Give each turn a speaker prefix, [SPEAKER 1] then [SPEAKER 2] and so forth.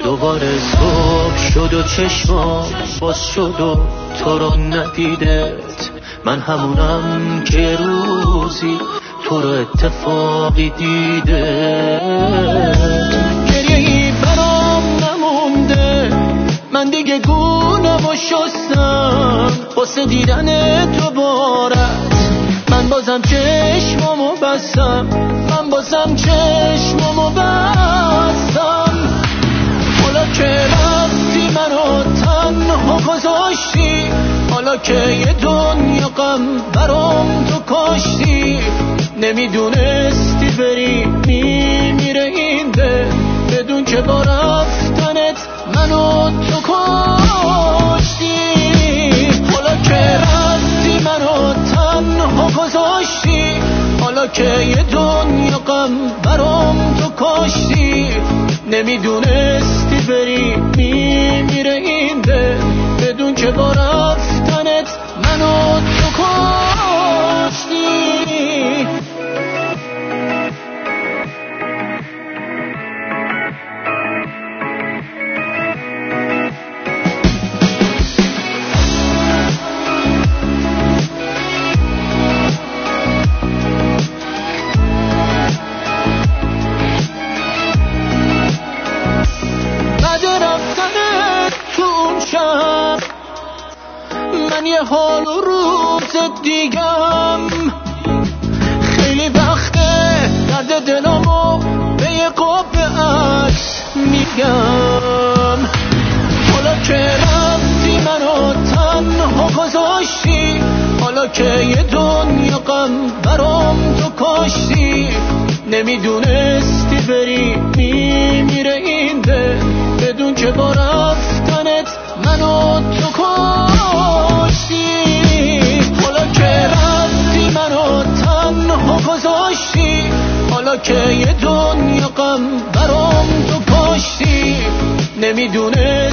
[SPEAKER 1] دوباره صبح شد و چشمام باز شد و تو رو ندیدت، من همونم که روزی تو رو اتفاقی دیده. گریهی برام نمونده، من دیگه گونه‌مو شستم واسه دیدن دوبارت. من بازم چشممو بستم، من بازم چشممو بستم. حالا که رفتی منو تنها گذاشتی، حالا که یه دنیا غم برام تو کاشتی، نمیدونستی بری میمیره این دل بدون که با رفتنت منو تو کاشتی. حالا که رفتی منو تنها گذاشتی، حالا که یه دنیا غم برام تو کاشتی، نمیدونستی بری میمیره این دل بدون که با رفتنت منو تو کاشتی. من یه حال و روز دیگم، خیلی وقته درد دلمو به یه قاب عکس میگم. حالا که رفتی منو تنها گذاشتی، حالا که یه دنیا غم برام تو کاشتی، نمیدونستی بری میمیره این دل بدون که با رفتنت منو تو کاشتی. حالا که رفتی منو تنها گذاشتی، حالا که یه دنیا غم برام تو کاشتی، نمیدونه